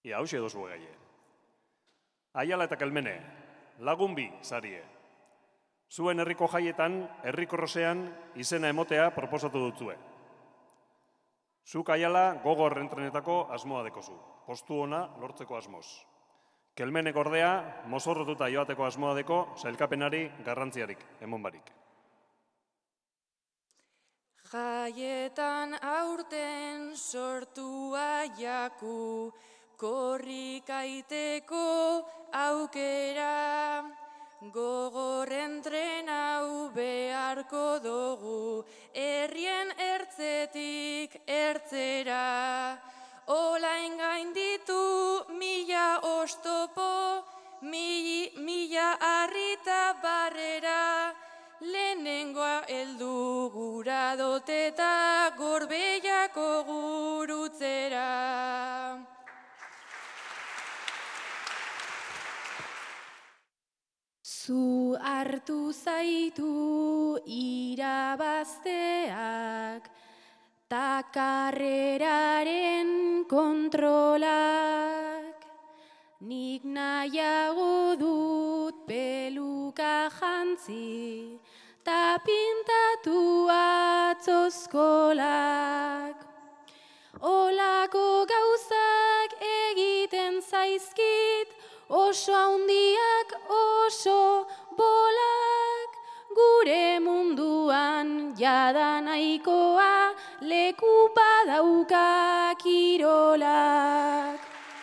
Ia, hauxe dozu egaie. Aiala eta Kelmene, lagun bi zarie. Zuen herriko jaietan, herriko rosean, izena emotea proposatu dutzue. Zuk Aiala gogor entrenetako asmoa dekozu, postu ona lortzeko asmoz. Kelmenek ordea, mozorrotuta joateko asmoa deko, sailkapenari garrantziarik, emon barik. Jaietan aurten sortua jaku, korrikaiteko aukera, gogor entrenau beharko dugu, herrien ertzetik ertzera. Olain gainditu mila ostopo, mila harrita barrera, lehenengoa heldu gura doteta Gorbeiako gurutzera. Zu hartu zaitu irabazteak, ta karreraren kontrolak. Nik nahiago dut peluka jantzi, ta pintatu atzozkolak. Olako gauzak egiten zaizkit, oso handiak, oso bolak. Gure munduan jada nahikoa, leku badauka kirolak.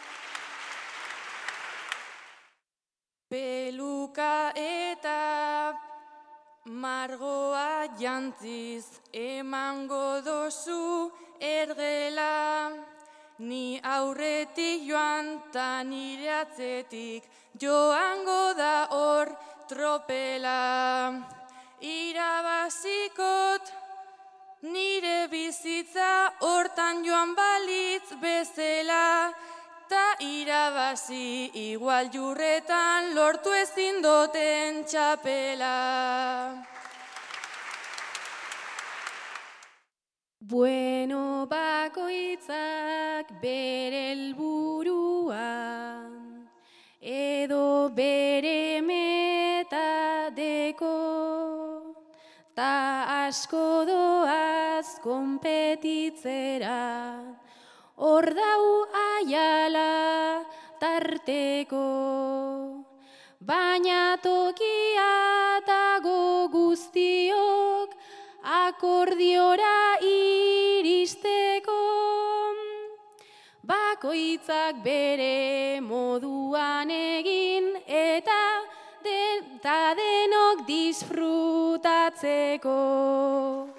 Peluka eta margoa jantziz emango dozu ergela. Ni aurretik joan ta nire atzetik joango da hor tropela. Irabazikot nire bizitza hortan joan balitz bezala, ta irabazi igual jurretan lortu ezin doten txapela. Bueno bakoitzak bere helburuan, edo bere metadeko, ta asko doaz konpetitzera, hor dau Aiala tarteko. Baina tokia dago guztiok akordiora iristeko. Bakoitzak bere moduan egin eta denok disfrutatzeko.